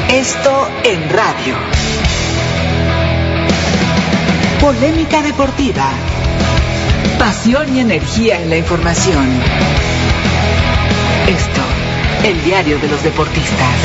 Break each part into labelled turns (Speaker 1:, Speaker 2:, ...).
Speaker 1: Esto en radio. Polémica deportiva. Pasión y energía en la información. Esto, el diario de los deportistas.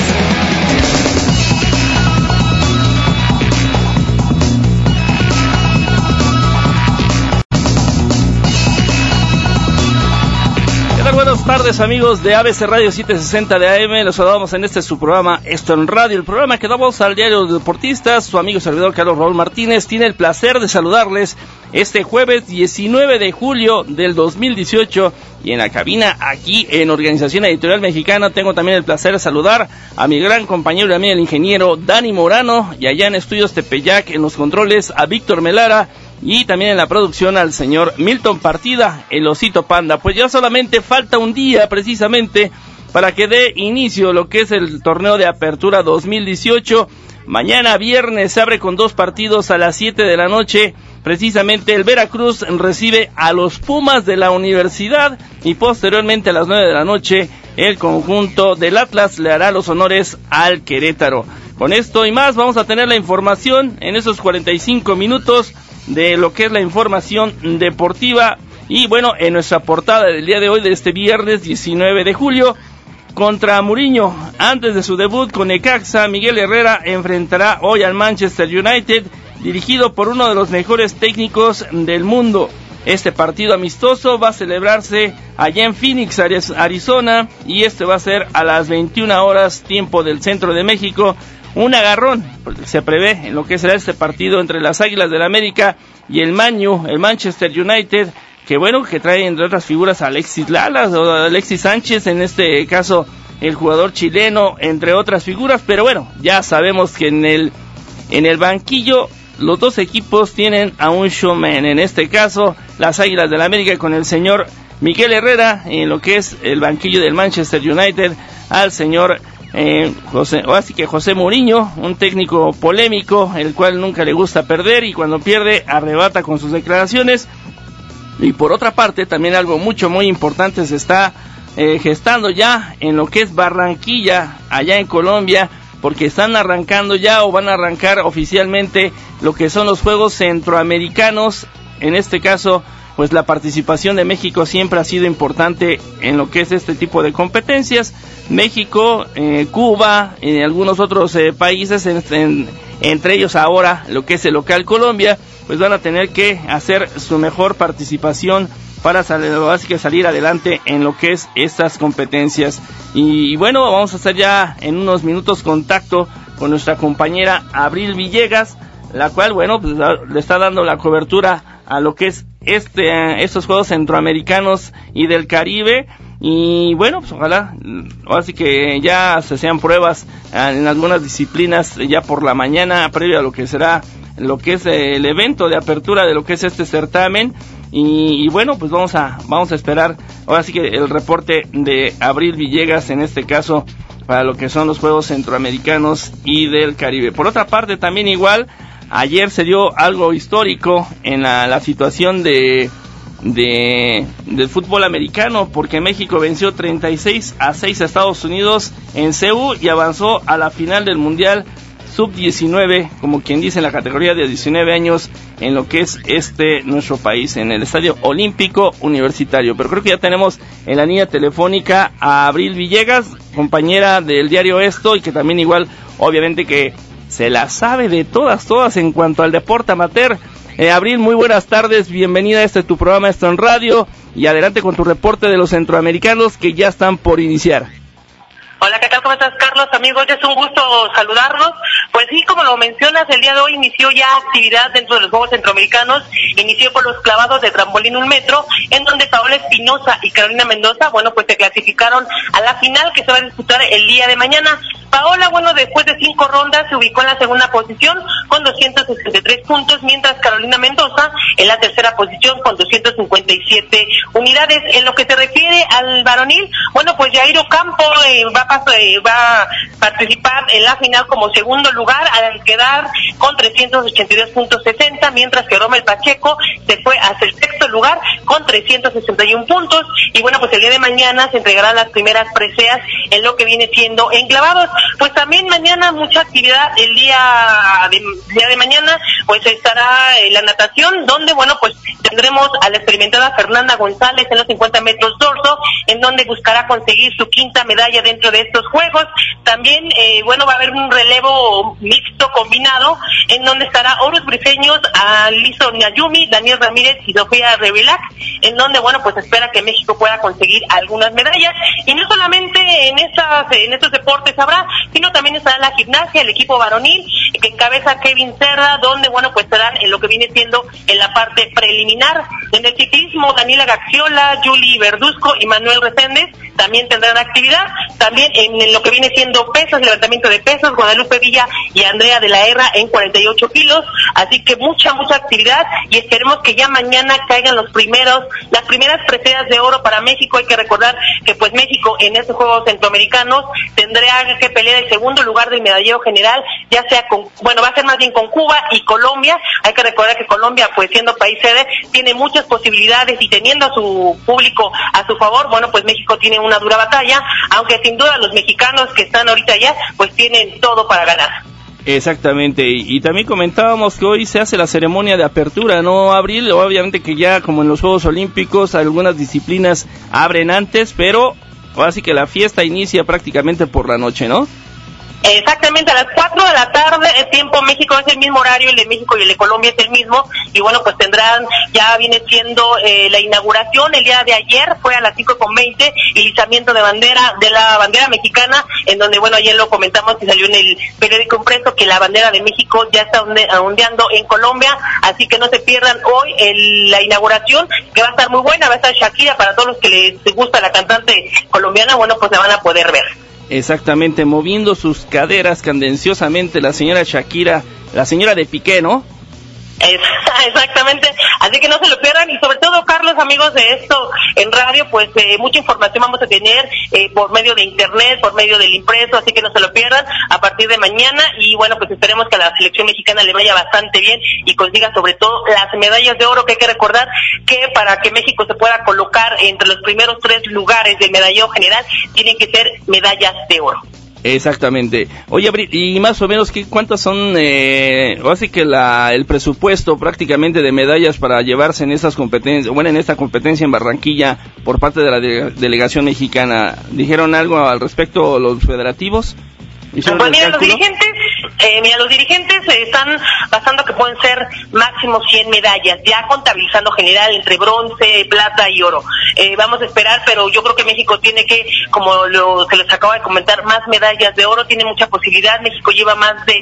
Speaker 2: Buenas tardes, amigos de ABC Radio 760 de AM. Los saludamos en su programa Esto en Radio, el programa que damos al diario de deportistas. Su amigo servidor Carlos Raúl Martínez tiene el placer de saludarles este jueves 19 de julio del 2018. Y en la cabina, aquí en Organización Editorial Mexicana, tengo también el placer de saludar a mi gran compañero y amigo, el ingeniero Dani Morano, y allá en Estudios Tepeyac, en los controles, a Víctor Melara, y también en la producción al señor Milton Partida, el Osito Panda. Pues ya solamente falta un día precisamente para que dé inicio lo que es el torneo de apertura 2018. Mañana viernes se abre con 2 partidos a las 7 de la noche. Precisamente el Veracruz recibe a los Pumas de la Universidad y posteriormente a las 9 de la noche el conjunto del Atlas le hará los honores al Querétaro. Con esto y más vamos a tener la información en esos 45 minutos de lo que es la información deportiva. Y bueno, en nuestra portada del día de hoy, de este viernes 19 de julio, contra Mourinho, antes de su debut con Necaxa, Miguel Herrera enfrentará hoy al Manchester United, dirigido por uno de los mejores técnicos del mundo. Este partido amistoso va a celebrarse allá en Phoenix, Arizona, y va a ser a las 21 horas, tiempo del centro de México. Un agarrón se prevé en lo que será este partido entre las Águilas del América y el Manchester United, que trae entre otras figuras a Alexis Lalas o Alexis Sánchez, en este caso el jugador chileno, entre otras figuras. Pero bueno, ya sabemos que en el banquillo los dos equipos tienen a un showman, en este caso las Águilas del América con el señor Miguel Herrera, en lo que es el banquillo del Manchester United al señor José Mourinho, un técnico polémico, el cual nunca le gusta perder y cuando pierde arrebata con sus declaraciones. Y por otra parte, también algo muy importante se está gestando ya en lo que es Barranquilla, allá en Colombia, porque están arrancando ya o van a arrancar oficialmente lo que son los Juegos Centroamericanos. En este caso, pues la participación de México siempre ha sido importante en lo que es este tipo de competencias. México, Cuba, en algunos otros países, entre ellos ahora lo que es el local Colombia, pues van a tener que hacer su mejor participación para salir adelante en lo que es estas competencias. Y bueno, vamos a hacer ya en unos minutos contacto con nuestra compañera Abril Villegas, la cual, pues le está dando la cobertura a lo que es estos Juegos Centroamericanos y del Caribe. Y bueno, pues ojalá, así que ya se sean pruebas en algunas disciplinas ya por la mañana, previo a lo que será lo que es el evento de apertura de lo que es este certamen. Y bueno, pues vamos a esperar ahora sí que el reporte de Abril Villegas, en este caso para lo que son los Juegos Centroamericanos y del Caribe. Por otra parte, también igual, ayer se dio algo histórico en la situación del fútbol americano, porque México venció 36-6 a Estados Unidos en Seúl y avanzó a la final del Mundial Sub-19, como quien dice, en la categoría de 19 años, en lo que es nuestro país, en el Estadio Olímpico Universitario. Pero creo que ya tenemos en la línea telefónica a Abril Villegas, compañera del diario Esto, y que también igual, obviamente que se la sabe de todas en cuanto al deporte amateur. Abril, muy buenas tardes, bienvenida a tu programa Esto en Radio, y adelante con tu reporte de los centroamericanos que ya están por iniciar.
Speaker 3: Hola, ¿qué tal? ¿Cómo estás, Carlos? Amigos, es un gusto saludarlos. Pues sí, como lo mencionas, el día de hoy inició ya actividad dentro de los Juegos Centroamericanos. Inició con los clavados de trampolín 1 metro, en donde Paola Espinosa y Carolina Mendoza, pues se clasificaron a la final que se va a disputar el día de mañana. Paola, después de 5 rondas se ubicó en la segunda posición con 263 puntos, mientras Carolina Mendoza en la tercera posición con 257 unidades. En lo que se refiere al varonil, pues Jairo Campo va a participar en la final como segundo lugar lugar al quedar con 382.60, mientras que Rommel Pacheco se fue hasta el sexto lugar con 361 puntos. Y bueno, pues el día de mañana se entregarán las primeras preseas en lo que viene siendo enclavados. Pues también mañana mucha actividad. El día de mañana pues estará la natación, donde bueno, pues tendremos a la experimentada Fernanda González en los 50 metros dorso, en donde buscará conseguir su quinta medalla dentro de estos Juegos. También, bueno, va a haber un relevo mixto combinado, en donde estará Horus Briseños, Alison Nayumi, Daniel Ramírez y Sofía Revillac, en donde, bueno, pues espera que México pueda conseguir algunas medallas. Y no solamente en estos deportes habrá, sino también estará la gimnasia, el equipo varonil, que encabeza Kevin Cerda, donde, bueno, pues estarán en lo que viene siendo en la parte preliminar. En el ciclismo, Daniela Gaxiola, Julie Verduzco y Manuel Reséndez también tendrán actividad. También en lo que viene siendo pesas, levantamiento de pesas, Guadalupe Villa y Andrea de la Herra en 48 kilos. Así que mucha actividad, y esperemos que ya mañana caigan las primeras preseas de oro para México. Hay que recordar que pues México en estos Juegos Centroamericanos tendrá que pelear el segundo lugar del medallero general, ya sea va a ser más bien con Cuba y Colombia. Hay que recordar que Colombia, pues siendo país sede, tiene muchas posibilidades, y teniendo a su público a su favor, bueno, pues México tiene una dura batalla, aunque sin duda los mexicanos que están ahorita allá, pues tienen todo para ganar.
Speaker 2: Exactamente, y también comentábamos que hoy se hace la ceremonia de apertura, ¿no, Abril? Obviamente que ya como en los Juegos Olímpicos algunas disciplinas abren antes, pero ahora sí que la fiesta inicia prácticamente por la noche, ¿no?
Speaker 3: Exactamente, a las 4 de la tarde, el tiempo México es el mismo horario, el de México y el de Colombia es el mismo, y bueno, pues ya viene siendo la inauguración. El día de ayer fue a las 5:20, el izamiento de la bandera mexicana, en donde, bueno, ayer lo comentamos y salió en el periódico impreso que la bandera de México ya está ondeando en Colombia, así que no se pierdan hoy la inauguración, que va a estar muy buena. Va a estar Shakira, para todos los que les gusta la cantante colombiana, bueno, pues la van a poder ver.
Speaker 2: Exactamente, moviendo sus caderas candenciosamente la señora Shakira, la señora de Piqué, ¿no?
Speaker 3: Exactamente, así que no se lo pierdan. Y sobre todo, Carlos, amigos de esto en radio, pues mucha información vamos a tener por medio de internet, por medio del impreso, así que no se lo pierdan a partir de mañana. Y bueno, pues esperemos que a la selección mexicana le vaya bastante bien y consiga sobre todo las medallas de oro, que hay que recordar que para que México se pueda colocar entre los primeros 3 lugares del medallero general, tienen que ser medallas de oro.
Speaker 2: Exactamente. Oye, Abril, y más o menos ¿cuántas son, así que el presupuesto prácticamente de medallas para llevarse en estas competencias, en esta competencia en Barranquilla por parte de la delegación mexicana? ¿Dijeron algo al respecto los federativos?
Speaker 3: Pues mira, los dirigentes están pasando que pueden ser máximo 100 medallas, ya contabilizando general entre bronce, plata y oro. Vamos a esperar, pero yo creo que México tiene que, como se les acaba de comentar, más medallas de oro, tiene mucha posibilidad. México lleva más de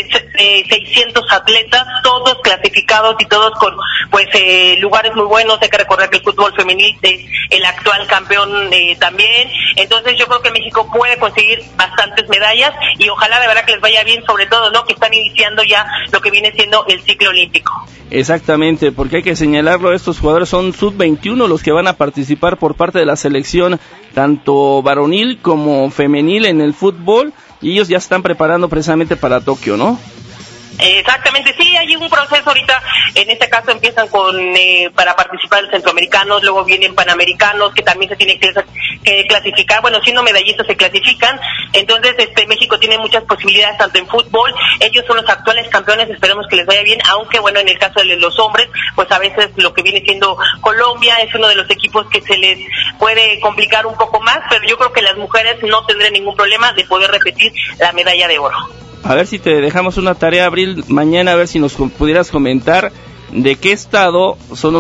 Speaker 3: 600 atletas, todos clasificados y todos con lugares muy buenos. Hay que recordar que el fútbol femenil es el actual campeón también. Entonces yo creo que México puede conseguir bastantes medallas, y ojalá de verdad que les vaya bien, sobre todo, ¿no?, que están iniciando ya lo que viene siendo el ciclo olímpico.
Speaker 2: Exactamente, porque hay que señalarlo, estos jugadores son sub-21 los que van a participar por parte de la selección, tanto varonil como femenil en el fútbol, y ellos ya están preparando precisamente para Tokio, ¿no?
Speaker 3: Exactamente, sí, hay un proceso ahorita. En este caso empiezan para participar los centroamericanos, luego vienen panamericanos, que también se tienen que clasificar. Bueno, siendo medallistas se clasifican. Entonces México tiene muchas posibilidades tanto en fútbol. Ellos son los actuales campeones, esperemos que les vaya bien, aunque bueno, en el caso de los hombres, pues a veces lo que viene siendo Colombia es uno de los equipos que se les puede complicar un poco más, pero yo creo que las mujeres no tendrán ningún problema de poder repetir la medalla de oro.
Speaker 2: A ver si te dejamos una tarea, Abril, mañana, a ver si nos pudieras comentar de qué estado son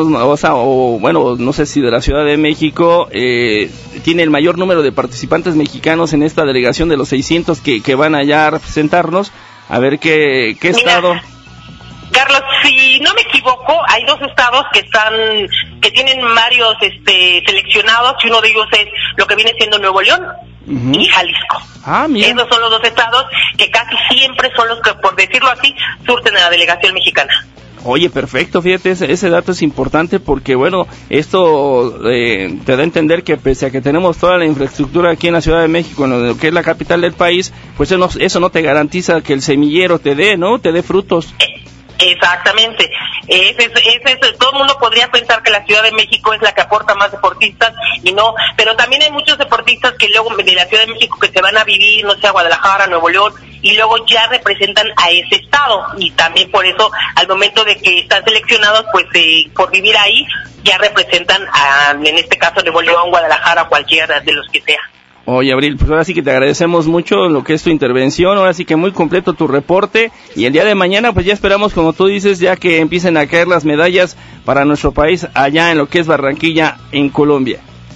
Speaker 2: no sé si de la Ciudad de México tiene el mayor número de participantes mexicanos en esta delegación de los 600 que van allá a representarnos. A ver qué estado.
Speaker 3: Carlos, si no me equivoco, hay 2 estados que tienen varios seleccionados, y uno de ellos es lo que viene siendo Nuevo León y Jalisco.
Speaker 2: Mira.
Speaker 3: Esos son los 2 estados que casi siempre son los que, por decirlo así, surten a la delegación mexicana.
Speaker 2: Oye, perfecto, fíjate, ese dato es importante porque, bueno, esto te da a entender que pese a que tenemos toda la infraestructura aquí en la Ciudad de México, en lo que es la capital del país, pues eso no te garantiza que el semillero te dé frutos.
Speaker 3: Exactamente. Todo el mundo podría pensar que la Ciudad de México es la que aporta más deportistas y no, pero también hay muchos deportistas que luego de la Ciudad de México que se van a vivir, no sé, a Guadalajara, Nuevo León, y luego ya representan a ese estado, y también por eso al momento de que están seleccionados, pues por vivir ahí, ya representan en este caso Nuevo León, Guadalajara, cualquiera de los que sea.
Speaker 2: Oye, Abril, pues ahora sí que te agradecemos mucho lo que es tu intervención, ahora sí que muy completo tu reporte, y el día de mañana pues ya esperamos, como tú dices, ya que empiecen a caer las medallas para nuestro país allá en lo que es Barranquilla, en Colombia.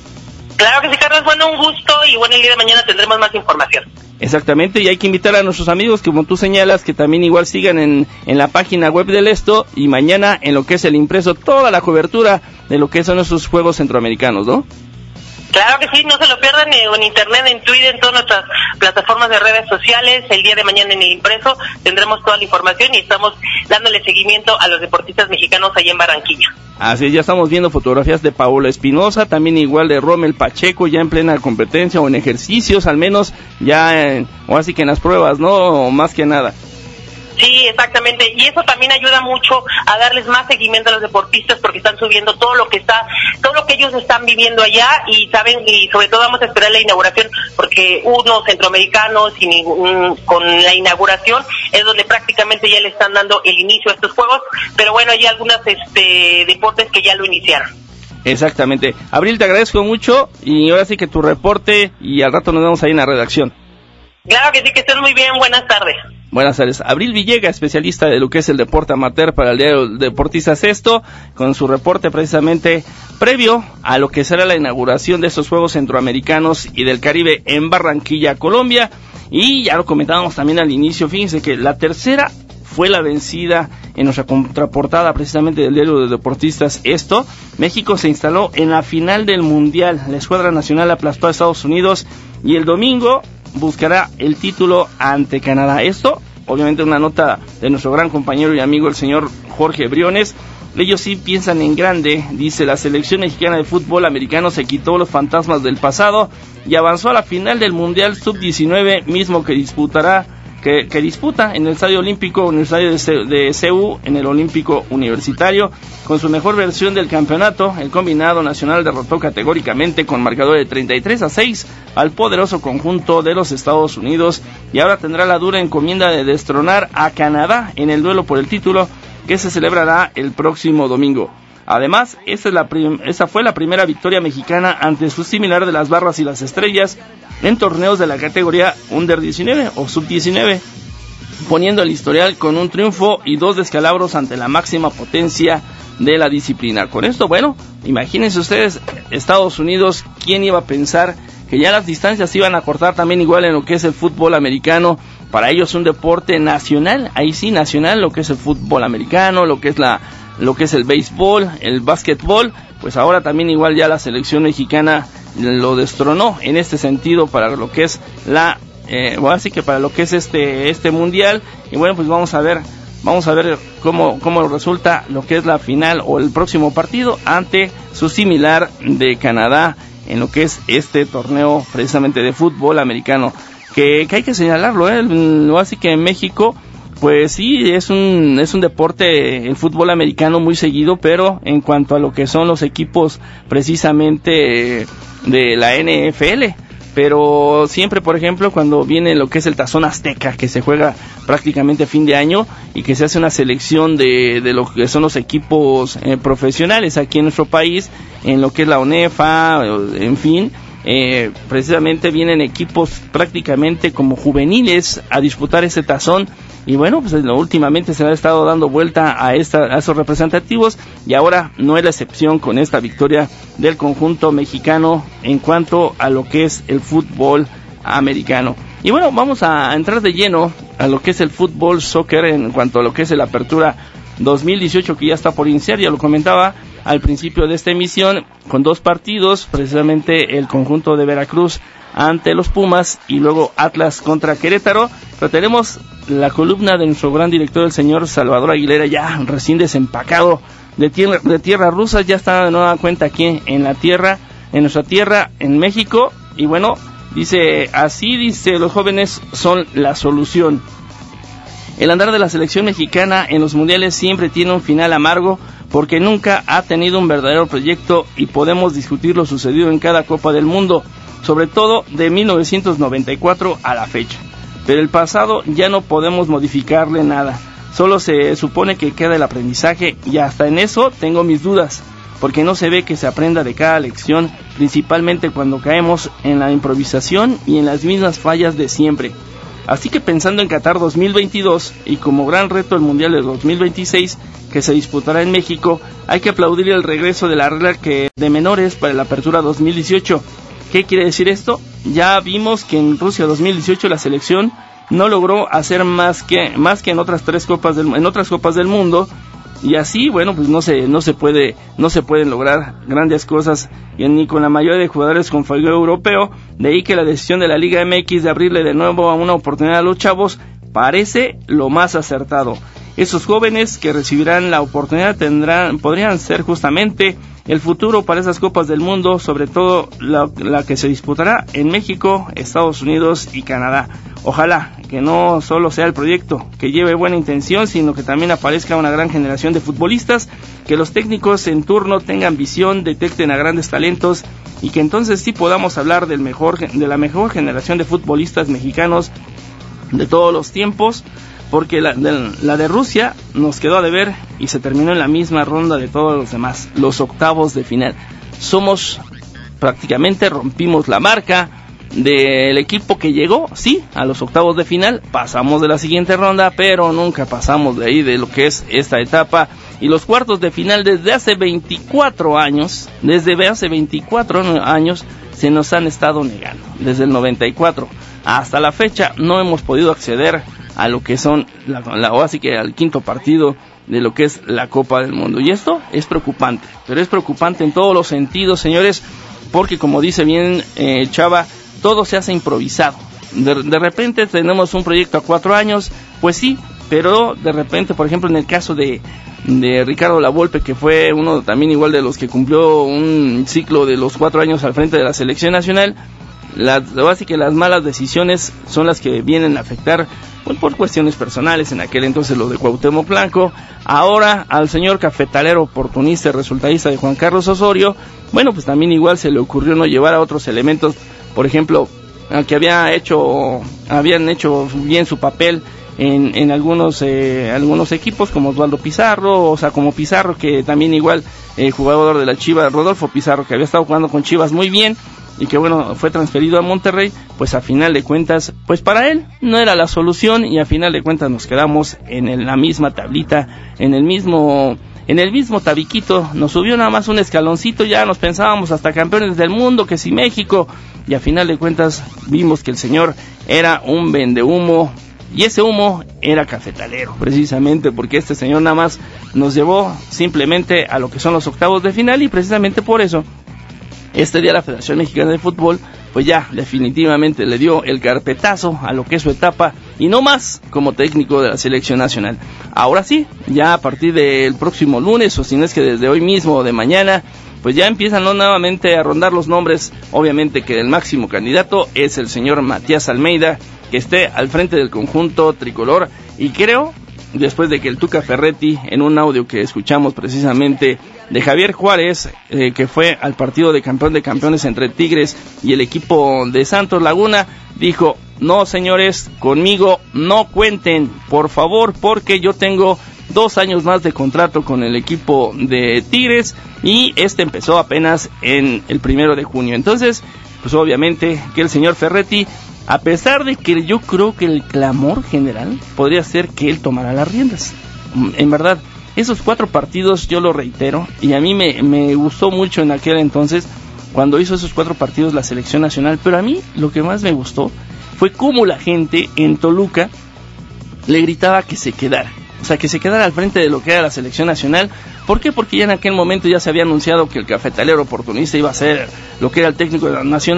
Speaker 3: Claro que sí, Carlos, bueno, un gusto, y bueno, el día de mañana tendremos más información.
Speaker 2: Exactamente, y hay que invitar a nuestros amigos, como tú señalas, que también igual sigan en la página web del Esto, y mañana en lo que es el impreso, toda la cobertura de lo que son nuestros Juegos Centroamericanos, ¿no?
Speaker 3: Claro que sí, no se lo pierdan en internet, en Twitter, en todas nuestras plataformas de redes sociales. El día de mañana en el impreso tendremos toda la información y estamos dándole seguimiento a los deportistas mexicanos allá en Barranquilla.
Speaker 2: Así es, ya estamos viendo fotografías de Paola Espinosa, también igual de Rommel Pacheco, ya en plena competencia o en ejercicios, al menos ya, o así que en las pruebas, ¿no? Más que nada.
Speaker 3: Sí, exactamente, y eso también ayuda mucho a darles más seguimiento a los deportistas porque están subiendo todo lo que ellos están viviendo allá y saben, y sobre todo vamos a esperar la inauguración porque unos centroamericanos con la inauguración es donde prácticamente ya le están dando el inicio a estos juegos, pero bueno, hay algunos deportes que ya lo iniciaron.
Speaker 2: Exactamente. Abril, te agradezco mucho y ahora sí que tu reporte y al rato nos vemos ahí en la redacción.
Speaker 3: Claro que sí, que estén muy bien, buenas tardes.
Speaker 2: Buenas tardes. Abril Villegas, especialista de lo que es el deporte amateur para el diario Deportistas Esto, con su reporte precisamente previo a lo que será la inauguración de estos Juegos Centroamericanos y del Caribe en Barranquilla, Colombia. Y ya lo comentábamos también al inicio, fíjense que la tercera fue la vencida en nuestra contraportada precisamente del diario de Deportistas Esto. México se instaló en la final del Mundial. La escuadra nacional aplastó a Estados Unidos y el domingo buscará el título ante Canadá. Esto, obviamente, una nota de nuestro gran compañero y amigo, el señor Jorge Briones. Ellos sí piensan en grande, dice, la selección mexicana de fútbol americano se quitó los fantasmas del pasado y avanzó a la final del Mundial Sub-19, mismo que disputa en el Estadio Olímpico, en el Estadio de CU, en el Olímpico Universitario. Con su mejor versión del campeonato, el combinado nacional derrotó categóricamente con marcador de 33-6 al poderoso conjunto de los Estados Unidos y ahora tendrá la dura encomienda de destronar a Canadá en el duelo por el título que se celebrará el próximo domingo. Además, esa fue la primera victoria mexicana ante su similar de las Barras y las Estrellas en torneos de la categoría Under 19 o Sub 19, poniendo el historial con un triunfo y 2 descalabros ante la máxima potencia de la disciplina. Con esto, bueno, imagínense ustedes, Estados Unidos, ¿quién iba a pensar que ya las distancias iban a cortar también igual en lo que es el fútbol americano? Para ellos un deporte nacional, ahí sí nacional, lo que es el fútbol americano, lo que es el béisbol, el básquetbol, pues ahora también igual ya la selección mexicana lo destronó en este sentido para lo que es así que para lo que es este mundial. Y bueno, pues vamos a ver cómo resulta lo que es la final o el próximo partido ante su similar de Canadá en lo que es este torneo precisamente de fútbol americano, que hay que señalarlo, así que en México pues sí, es un deporte, el fútbol americano, muy seguido, pero en cuanto a lo que son los equipos precisamente de la NFL, pero siempre, por ejemplo, cuando viene lo que es el Tazón Azteca, que se juega prácticamente a fin de año y que se hace una selección de lo que son los equipos profesionales aquí en nuestro país, en lo que es la ONEFA, en fin, precisamente vienen equipos prácticamente como juveniles a disputar ese tazón. Y bueno, pues últimamente se ha estado dando vuelta a esos representativos y ahora no es la excepción con esta victoria del conjunto mexicano en cuanto a lo que es el fútbol americano. Y bueno, vamos a entrar de lleno a lo que es el fútbol soccer en cuanto a lo que es la apertura 2018 que ya está por iniciar, ya lo comentaba al principio de esta emisión, con 2 partidos, precisamente el conjunto de Veracruz ante los Pumas y luego Atlas contra Querétaro. Pero tenemos la columna de nuestro gran director, el señor Salvador Aguilera, ya recién desempacado de tierra rusa, ya está de nueva cuenta aquí en nuestra tierra, en México. Y bueno, dice, los jóvenes son la solución. El andar de la selección mexicana en los mundiales siempre tiene un final amargo, porque nunca ha tenido un verdadero proyecto y podemos discutir lo sucedido en cada Copa del Mundo, sobre todo de 1994 a la fecha. Pero el pasado ya no podemos modificarle nada, solo se supone que queda el aprendizaje y hasta en eso tengo mis dudas, porque no se ve que se aprenda de cada lección, principalmente cuando caemos en la improvisación y en las mismas fallas de siempre. Así que pensando en Qatar 2022 y como gran reto el Mundial de 2026 que se disputará en México, hay que aplaudir el regreso de la regla de menores para la apertura 2018. ¿Qué quiere decir esto? Ya vimos que en Rusia 2018 la selección no logró hacer más que en otras copas del mundo, y así, bueno, pues no se pueden lograr grandes cosas ni con la mayoría de jugadores con fogueo europeo. De ahí que la decisión de la Liga MX de abrirle de nuevo a una oportunidad a los chavos parece lo más acertado. Esos jóvenes que recibirán la oportunidad podrían ser justamente el futuro para esas copas del mundo, sobre todo la que se disputará en México, Estados Unidos y Canadá. Ojalá que no solo sea el proyecto que lleve buena intención, sino que también aparezca una gran generación de futbolistas, que los técnicos en turno tengan visión, detecten a grandes talentos y que entonces sí podamos hablar de la mejor generación de futbolistas mexicanos de todos los tiempos, porque la de Rusia nos quedó a deber y se terminó en la misma ronda de todos los demás, los octavos de final. Prácticamente rompimos la marca del equipo que llegó, sí, a los octavos de final. Pasamos de la siguiente ronda, pero nunca pasamos de ahí, de lo que es esta etapa. Y los cuartos de final desde hace 24 años se nos han estado negando. Desde el 94 hasta la fecha no hemos podido acceder a lo que son así que al quinto partido de lo que es la Copa del Mundo. Y esto es preocupante, pero es preocupante en todos los sentidos, señores, porque como dice bien Chava, todo se hace improvisado. De repente tenemos un proyecto a 4 años, pues sí, pero de repente, por ejemplo, en el caso de Ricardo Lavolpe, que fue uno también igual de los que cumplió un ciclo de los 4 años al frente de la selección nacional, así que las malas decisiones son las que vienen a afectar, pues, por cuestiones personales, en aquel entonces lo de Cuauhtémoc Blanco, ahora al señor cafetalero oportunista y resultadista de Juan Carlos Osorio. Bueno, pues también igual se le ocurrió no llevar a otros elementos, por ejemplo, que habían hecho bien su papel en algunos equipos, como Osvaldo Pizarro, como Pizarro, que también igual jugador de la Chivas, Rodolfo Pizarro, que había estado jugando con Chivas muy bien y que bueno, fue transferido a Monterrey. Pues a final de cuentas, pues para él no era la solución, y a final de cuentas nos quedamos en la misma tablita, en el mismo tabiquito. Nos subió nada más un escaloncito, ya nos pensábamos hasta campeones del mundo, que si México, y a final de cuentas vimos que el señor era un vendehumo, y ese humo era cafetalero, precisamente porque este señor nada más nos llevó simplemente a lo que son los octavos de final, y precisamente por eso este día la Federación Mexicana de Fútbol pues ya definitivamente le dio el carpetazo a lo que es su etapa y no más como técnico de la selección nacional. Ahora sí, ya a partir del próximo lunes, o si no es que desde hoy mismo o de mañana, pues ya empiezan nuevamente a rondar los nombres. Obviamente que el máximo candidato es el señor Matías Almeida, que esté al frente del conjunto tricolor, y creo, después de que el Tuca Ferretti, en un audio que escuchamos precisamente de Javier Juárez, que fue al partido de campeón de campeones entre Tigres y el equipo de Santos Laguna, dijo: no señores, conmigo no cuenten, por favor, porque yo tengo 2 años más de contrato con el equipo de Tigres, y este empezó apenas en el 1 de junio. Entonces, pues obviamente que el señor Ferretti, a pesar de que yo creo que el clamor general podría ser que él tomara las riendas, en verdad, esos 4 partidos, yo lo reitero, y a mí me gustó mucho en aquel entonces, cuando hizo esos 4 partidos la selección nacional, pero a mí lo que más me gustó fue cómo la gente en Toluca le gritaba que se quedara. O sea, que se quedara al frente de lo que era la selección nacional. ¿Por qué? Porque ya en aquel momento ya se había anunciado que el cafetalero oportunista iba a ser lo que era el técnico nacional.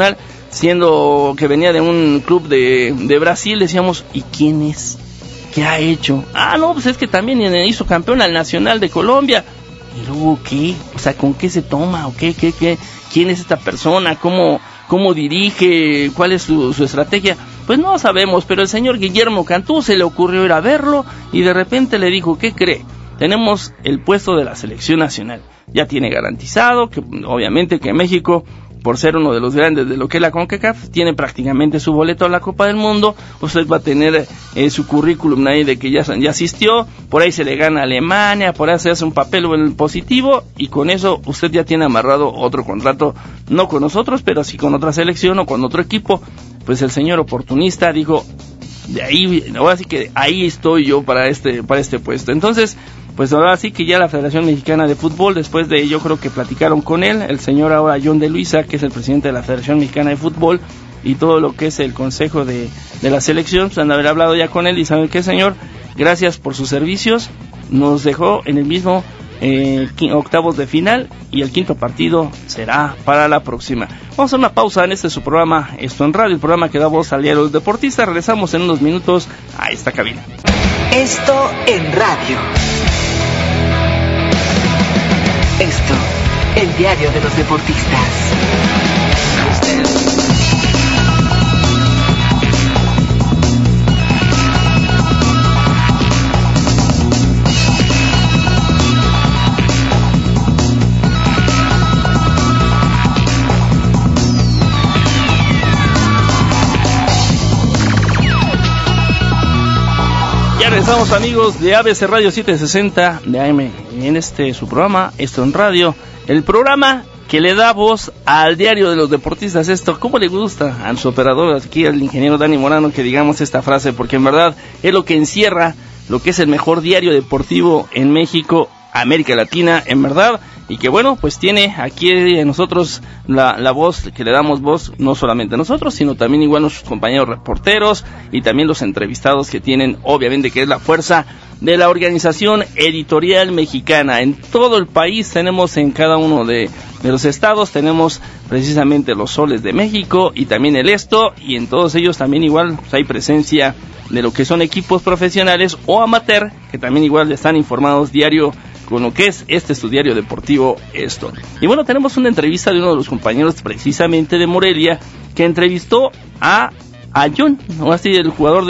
Speaker 2: siendo que venía de un club de Brasil, decíamos, ¿y quién es? ¿Qué ha hecho? No, pues es que también hizo campeón al Nacional de Colombia. ¿Y luego qué? O sea, ¿con qué se toma? ¿O qué? ¿Quién es esta persona? ¿Cómo dirige? ¿Cuál es su estrategia? Pues no sabemos, pero el señor Guillermo Cantú se le ocurrió ir a verlo y de repente le dijo, ¿qué cree? Tenemos el puesto de la selección nacional. Ya tiene garantizado que obviamente que México, por ser uno de los grandes de lo que es la CONCACAF, tiene prácticamente su boleto a la Copa del Mundo. Usted va a tener su currículum ahí de que ya asistió, por ahí se le gana a Alemania, por ahí se hace un papel positivo, y con eso usted ya tiene amarrado otro contrato, no con nosotros, pero sí con otra selección o con otro equipo. Pues el señor oportunista dijo, de ahí, ahora sí que ahí estoy yo para este puesto. Entonces, pues ahora sí que ya la Federación Mexicana de Fútbol, después de, yo creo que platicaron con él, el señor ahora John de Luisa, que es el presidente de la Federación Mexicana de Fútbol, y todo lo que es el consejo de la selección, pues han de haber hablado ya con él, y saben qué, señor, gracias por sus servicios, nos dejó en el mismo octavos de final, y el quinto partido será para la próxima. Vamos a hacer una pausa en su programa, Esto en Radio, el programa que da voz al diario del deportista. Regresamos en unos minutos a esta cabina.
Speaker 1: Esto en Radio. Esto, el diario de los deportistas.
Speaker 2: Ya regresamos, amigos de ABC Radio 760 de AM, en su programa, Esto en Radio, el programa que le da voz al diario de los deportistas. Esto, ¿cómo le gusta a su operador aquí, al ingeniero Dani Morano, que digamos esta frase? Porque en verdad es lo que encierra lo que es el mejor diario deportivo en México, América Latina, en verdad. Y que bueno, pues tiene aquí nosotros la voz, que le damos voz no solamente a nosotros, sino también igual a nuestros compañeros reporteros y también los entrevistados que tienen, obviamente, que es la fuerza de la Organización Editorial Mexicana. En todo el país tenemos, en cada uno de los estados, tenemos precisamente los Soles de México y también el Esto, y en todos ellos también igual pues, hay presencia de lo que son equipos profesionales o amateur, que también igual están informados diario con lo que es su diario deportivo Esto. Y bueno, tenemos una entrevista de uno de los compañeros precisamente de Morelia, que entrevistó a John, o así, el jugador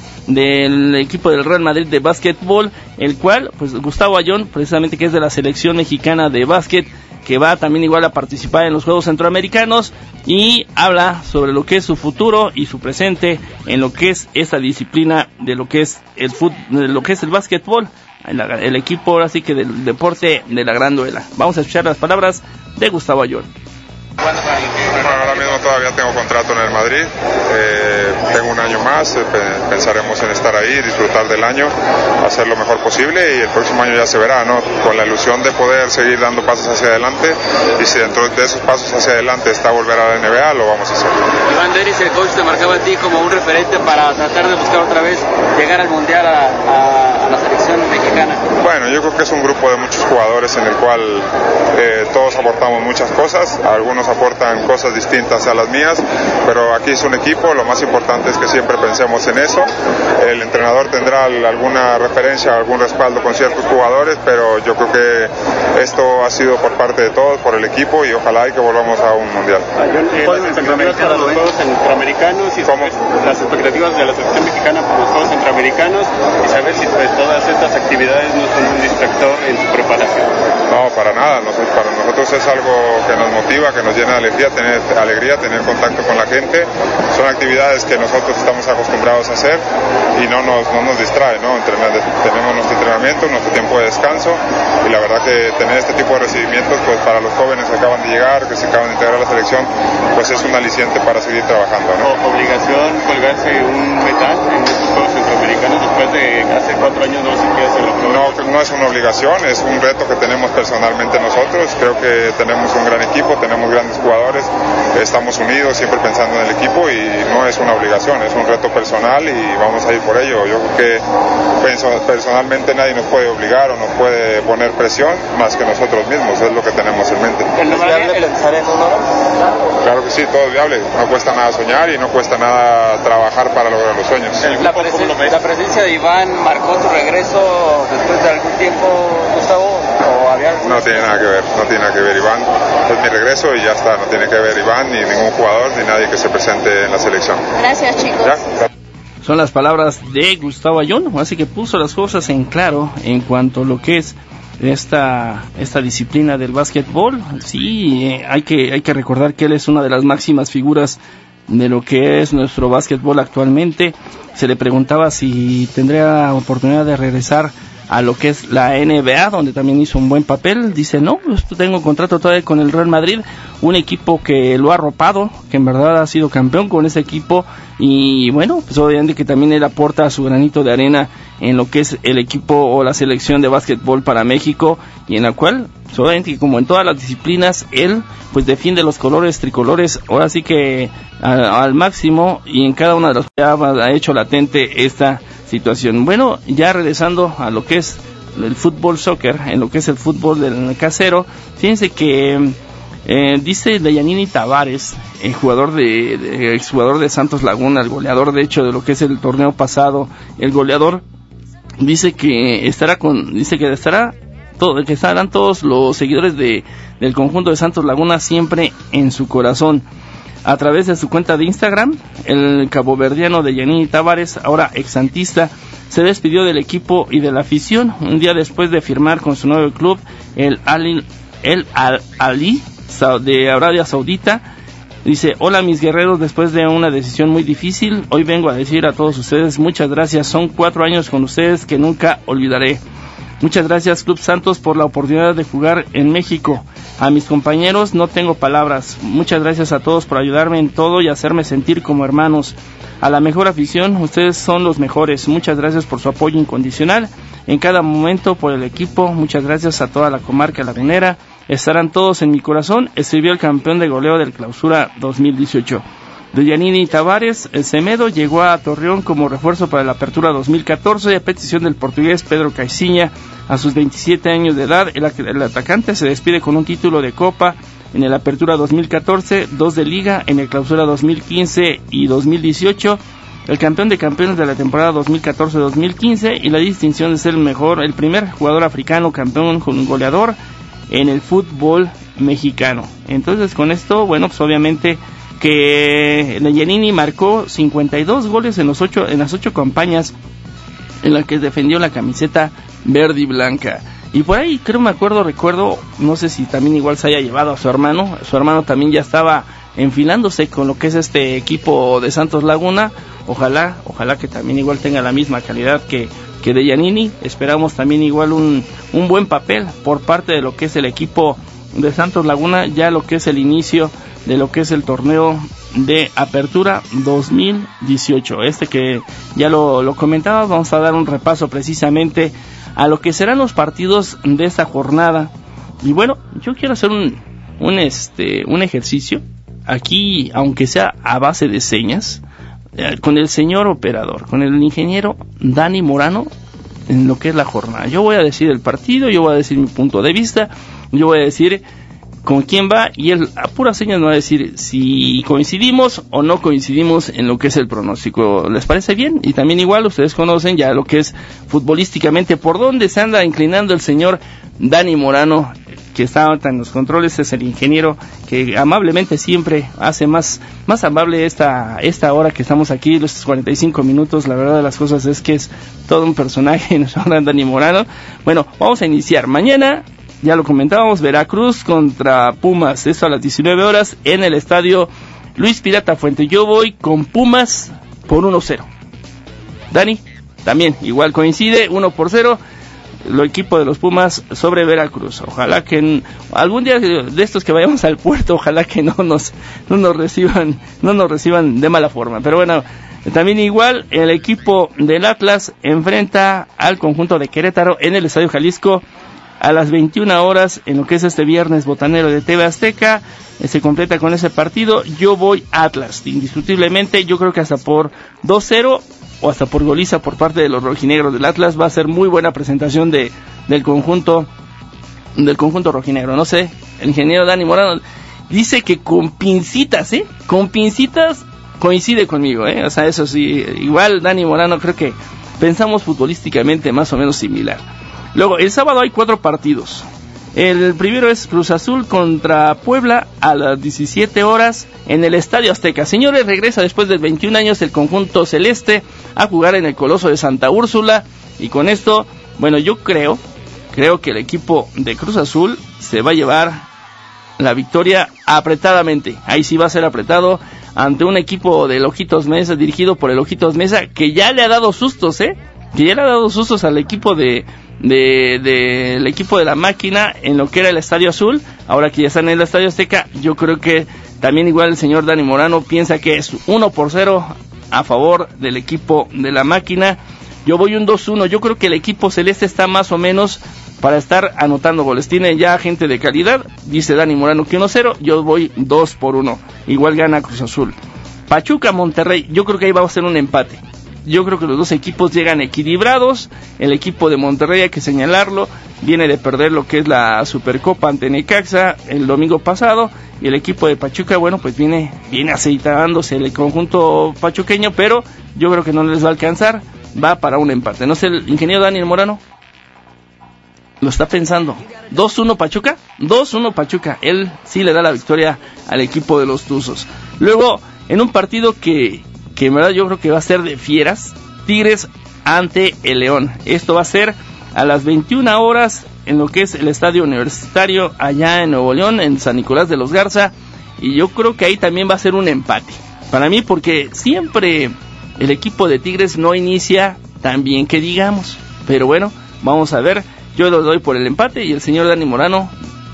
Speaker 2: del equipo del Real Madrid de básquetbol, el cual, pues Gustavo Ayón, precisamente, que es de la selección mexicana de básquet, que va también igual a participar en los Juegos Centroamericanos, y habla sobre lo que es su futuro y su presente en lo que es esa disciplina de lo que es el básquetbol, el equipo ahora sí que del deporte de la gran duela. Vamos a escuchar las palabras de Gustavo Ayón.
Speaker 4: Bueno, ahora mismo todavía tengo contrato en el Madrid, tengo un año más, pensaremos en estar ahí, disfrutar del año, hacer lo mejor posible, y el próximo año ya se verá, ¿no? Con la ilusión de poder seguir dando pasos hacia adelante, y si dentro de esos pasos hacia adelante está volver a la NBA, lo vamos a hacer.
Speaker 5: Iván Denis, el coach, te marcaba a ti como un referente para tratar de buscar otra vez llegar al Mundial a la selección mexicana.
Speaker 4: Bueno, yo creo que es un grupo de muchos jugadores en el cual todos aportamos muchas cosas, algunos aportan cosas distintas a las mías, pero aquí es un equipo, lo más importante es que siempre pensemos en eso. El entrenador tendrá alguna referencia, algún respaldo con ciertos jugadores, pero yo creo que esto ha sido por parte de todos, por el equipo, y ojalá y que volvamos a un mundial.
Speaker 5: Las expectativas para los Juegos Centroamericanos y las expectativas de la selección mexicana para los Juegos Centroamericanos, y saber si pues, todas estas actividades no son un distractor en su preparación.
Speaker 4: No, para nada, para nosotros es algo que nos motiva, que nos llena de alegría, tener contacto con la gente. Son actividades que nosotros estamos acostumbrados a hacer y no nos distrae, ¿no? Tenemos nuestro entrenamiento, nuestro tiempo de descanso, y la verdad que tener este tipo de recibimientos, pues para los jóvenes que acaban de llegar, que se acaban de integrar a la selección, pues es un aliciente para seguir trabajando, ¿no?
Speaker 5: ¿Obligación colgarse un metal en estos Juegos Centroamericanos después de hace 4 años no se quiere hacerlo?
Speaker 4: no es una obligación, es un reto que tenemos personalmente nosotros. Creo que tenemos un gran equipo, tenemos grandes jugadores, estamos unidos siempre pensando en el equipo y no es una obligación, es un reto personal y vamos a ir por ello. Yo creo que personalmente nadie nos puede obligar o nos puede poner presión más que nosotros mismos, es lo que tenemos en mente.
Speaker 6: ¿Es viable pensar en un oro?
Speaker 4: Claro que sí, todo es viable, no cuesta nada soñar y no cuesta nada trabajar para lograr los sueños.
Speaker 6: La presencia de Iván marcó tu regreso después de algún tiempo, Gustavo, o había algún...
Speaker 4: No tiene nada que ver Iván, es mi regreso y ya está, no tiene que ver Iván, ni ningún jugador, ni nadie que se presente en la selección.
Speaker 7: Gracias, chicos.
Speaker 4: ¿Ya?
Speaker 2: Son las palabras de Gustavo Ayón, así que puso las cosas en claro en cuanto a lo que es esta disciplina del básquetbol. Sí, hay que recordar que él es una de las máximas figuras de lo que es nuestro básquetbol actualmente. Se le preguntaba si tendría oportunidad de regresar a lo que es la NBA, donde también hizo un buen papel. Dice, no, pues tengo contrato todavía con el Real Madrid, un equipo que lo ha arropado, que en verdad ha sido campeón con ese equipo, y bueno, pues obviamente que también él aporta su granito de arena en lo que es el equipo o la selección de básquetbol para México, y en la cual, pues obviamente que como en todas las disciplinas, él pues defiende los colores tricolores, ahora sí que al máximo, y en cada una de las que ha hecho latente esta situación. Bueno, ya regresando a lo que es el fútbol soccer, en lo que es el fútbol del casero, fíjense que dice Deyanini Tavares, el exjugador de Santos Laguna, el goleador de hecho de lo que es el torneo pasado, el goleador, dice que estarán todos los seguidores del conjunto de Santos Laguna siempre en su corazón. A través de su cuenta de Instagram, el caboverdiano Deyanini Tavares, ahora exsantista, se despidió del equipo y de la afición un día después de firmar con su nuevo club, el Al-Ali de Arabia Saudita. Dice, hola mis guerreros, después de una decisión muy difícil, hoy vengo a decir a todos ustedes muchas gracias, son 4 años con ustedes que nunca olvidaré. Muchas gracias Club Santos por la oportunidad de jugar en México. A mis compañeros no tengo palabras. Muchas gracias a todos por ayudarme en todo y hacerme sentir como hermanos. A la mejor afición, ustedes son los mejores. Muchas gracias por su apoyo incondicional en cada momento por el equipo. Muchas gracias a toda la comarca lagunera. Estarán todos en mi corazón, escribió el campeón de goleo del Clausura 2018. Deyanini Tavares, el Semedo, llegó a Torreón como refuerzo para la Apertura 2014 a petición del portugués Pedro Caixinha. A sus 27 años de edad, el atacante se despide con un título de Copa en el Apertura 2014, 2 de Liga en el Clausura 2015 y 2018, el campeón de campeones de la temporada 2014-2015 y la distinción de ser el primer jugador africano campeón con un goleador en el fútbol mexicano. Entonces con esto, bueno, pues obviamente que Deyanini marcó 52 goles en las 8 campañas en las que defendió la camiseta verde y blanca. Y por ahí recuerdo, no sé si también igual se haya llevado a su hermano también ya estaba enfilándose con lo que es este equipo de Santos Laguna. Ojalá que también igual tenga la misma calidad que Deyanini. Esperamos también igual un buen papel por parte de lo que es el equipo de Santos Laguna, ya lo que es el inicio de lo que es el torneo de Apertura 2018. Que ya lo comentaba, vamos a dar un repaso precisamente a lo que serán los partidos de esta jornada. Y bueno, yo quiero hacer un ejercicio aquí, aunque sea a base de señas, con el señor operador, con el ingeniero Dani Morano, en lo que es la jornada. Yo voy a decir el partido, yo voy a decir mi punto de vista, yo voy a decir con quién va, y él a puras señas me va a decir si coincidimos o no coincidimos en lo que es el pronóstico. ¿Les parece bien? Y también igual ustedes conocen ya lo que es futbolísticamente por dónde se anda inclinando el señor Dani Morano, que está en los controles. Es el ingeniero que amablemente siempre hace más amable esta hora que estamos aquí, los 45 minutos. La verdad de las cosas es que es todo un personaje, nuestro Dani Morano. Bueno, vamos a iniciar mañana. Ya lo comentábamos, Veracruz contra Pumas, esto a las 19 horas en el estadio Luis Pirata Fuente. Yo voy con Pumas por 1-0. Dani, también, igual coincide, 1-0, el equipo de los Pumas sobre Veracruz. Ojalá que algún día de estos que vayamos al puerto, ojalá que no nos reciban de mala forma. Pero bueno, También igual el equipo del Atlas enfrenta al conjunto de Querétaro en el Estadio Jalisco a las 21 horas en lo que es este viernes botanero de TV Azteca. Se completa con ese partido. Yo voy Atlas, indiscutiblemente. Yo creo que hasta por 2-0 o hasta por goliza por parte de los rojinegros del Atlas. Va a ser muy buena presentación del conjunto rojinegro. No sé, el ingeniero Dani Morano dice que con pincitas, con pincitas coincide conmigo, o sea, eso sí, igual Dani Morano, creo que pensamos futbolísticamente más o menos similar. Luego, el sábado hay 4 partidos. El primero es Cruz Azul contra Puebla a las 17 horas en el Estadio Azteca. Señores, regresa después de 21 años el conjunto celeste a jugar en el Coloso de Santa Úrsula, y con esto, bueno, yo creo que el equipo de Cruz Azul se va a llevar la victoria apretadamente. Ahí sí va a ser apretado ante un equipo del Ojitos Mesa, dirigido por el Ojitos Mesa, que ya le ha dado sustos, que ya le ha dado sustos al equipo del equipo de la máquina en lo que era el Estadio Azul. Ahora que ya están en el Estadio Azteca, yo creo que también igual el señor Dani Morano piensa que es 1-0 a favor del equipo de la máquina. Yo voy un 2-1, yo creo que el equipo celeste está más o menos para estar anotando goles. Tiene ya gente de calidad, dice Dani Morano que 1-0, yo voy 2-1. Igual gana Cruz Azul. Pachuca, Monterrey, yo creo que ahí va a ser un empate. Yo creo que los dos equipos llegan equilibrados. El equipo de Monterrey, hay que señalarlo, viene de perder lo que es la Supercopa ante Necaxa el domingo pasado. Y el equipo de Pachuca, bueno, pues viene aceitándose el conjunto pachuqueño, pero yo creo que no les va a alcanzar. Va para un empate. No sé, el ingeniero Daniel Morano lo está pensando. 2-1 Pachuca. 2-1 Pachuca. Él sí le da la victoria al equipo de los Tuzos. Luego, en un partido que en verdad yo creo que va a ser de fieras, Tigres ante el León. Esto va a ser a las 21 horas en lo que es el Estadio Universitario allá en Nuevo León, en San Nicolás de los Garza. Y yo creo que ahí también va a ser un empate. Para mí, porque siempre el equipo de Tigres no inicia tan bien que digamos. Pero bueno, vamos a ver. Yo lo doy por el empate y el señor Dani Morano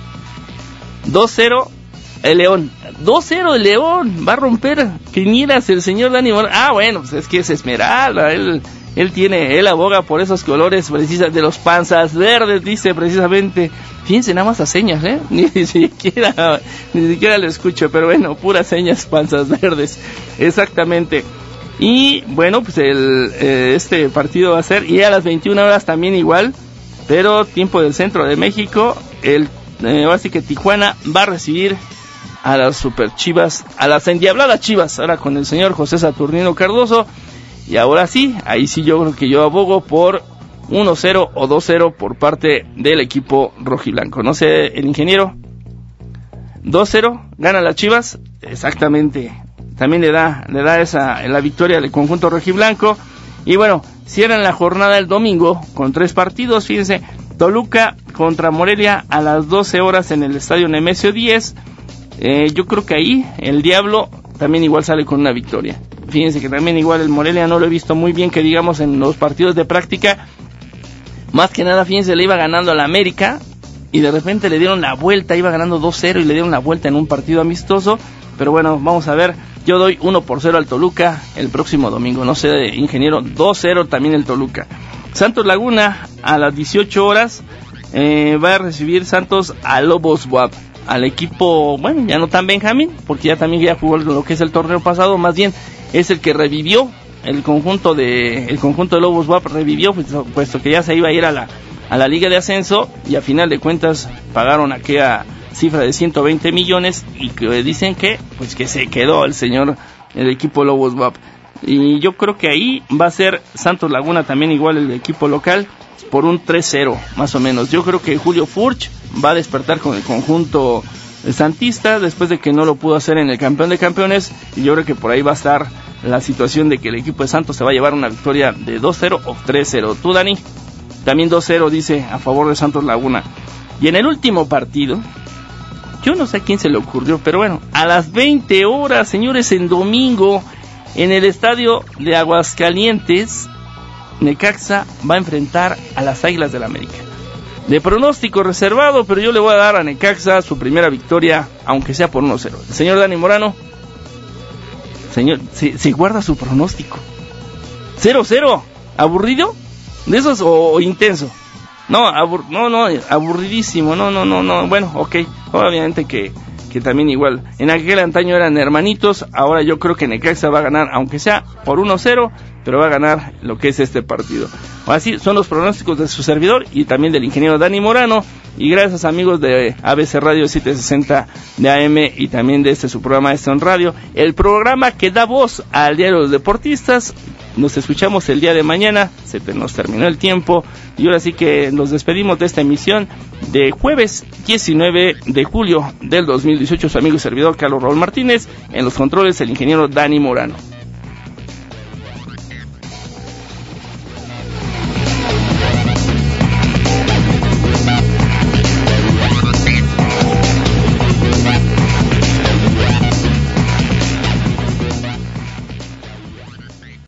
Speaker 2: 2-0 el León. 2-0 el León. Va a romper quinielas el señor Dani Morano. Ah, bueno, pues es que es Esmeralda. Él aboga por esos colores precisas de los panzas verdes, dice precisamente. Fíjense nada más a señas, Ni siquiera lo escucho, pero bueno, puras señas, panzas verdes. Exactamente. Y bueno, pues este partido va a ser, y a las 21 horas también igual, pero tiempo del centro de México. Así que Tijuana va a recibir a las Super Chivas, a las endiabladas Chivas, ahora con el señor José Saturnino Cardoso. Y ahora sí, ahí sí yo creo que yo abogo por 1-0 o 2-0 por parte del equipo rojiblanco. No sé, el ingeniero. 2-0, gana las Chivas, exactamente. También le da la victoria al conjunto rojiblanco. Y bueno, cierran la jornada el domingo con 3 partidos, fíjense. Toluca contra Morelia a las 12 horas en el Estadio Nemesio 10. Yo creo que ahí el Diablo también igual sale con una victoria. Fíjense que también igual el Morelia no lo he visto muy bien, que digamos, en los partidos de práctica. Más que nada, fíjense, le iba ganando a la América y de repente le dieron la vuelta, iba ganando 2-0 y le dieron la vuelta en un partido amistoso. Pero bueno, vamos a ver. Yo doy 1-0 al Toluca el próximo domingo. No sé, ingeniero, 2-0 también el Toluca. Santos Laguna a las 18 horas va a recibir Santos a Lobos WAP, al equipo, bueno, ya no tan Benjamín, porque ya jugó lo que es el torneo pasado, más bien es el que revivió el conjunto de Lobos WAP, revivió, puesto que ya se iba a ir a la Liga de Ascenso, y a final de cuentas pagaron aquella cifra de 120 millones y que dicen que se quedó el equipo Lobos WAP. Y yo creo que ahí va a ser Santos Laguna también igual el equipo local por un 3-0 más o menos. Yo creo que Julio Furch va a despertar con el conjunto santista después de que no lo pudo hacer en el campeón de campeones, y yo creo que por ahí va a estar la situación de que el equipo de Santos se va a llevar una victoria de 2-0 o 3-0. Tú, Dani, también 2-0 dice a favor de Santos Laguna. Y en el último partido, yo no sé a quién se le ocurrió, pero bueno, a las 20 horas, señores, en domingo, en el estadio de Aguascalientes, Necaxa va a enfrentar a las Águilas del América. De pronóstico reservado, pero yo le voy a dar a Necaxa su primera victoria, aunque sea por 1-0. El señor Dani Morano. señor, se guarda su pronóstico. 0-0, ¿aburrido? ¿De esos o intenso? No, aburridísimo, no, bueno, ok, obviamente que también igual, en aquel antaño eran hermanitos, ahora yo creo que Necaxa va a ganar, aunque sea por 1-0, pero va a ganar lo que es este partido. Así son los pronósticos de su servidor y también del ingeniero Dani Morano, y gracias amigos de ABC Radio 760 de AM y también de su programa Esto en Radio, el programa que da voz al diario de los deportistas. Nos escuchamos el día de mañana, nos terminó el tiempo y ahora sí que nos despedimos de esta emisión de jueves 19 de julio del 2018. Su amigo y servidor Carlos Raúl Martínez, en los controles el ingeniero Dani Morano.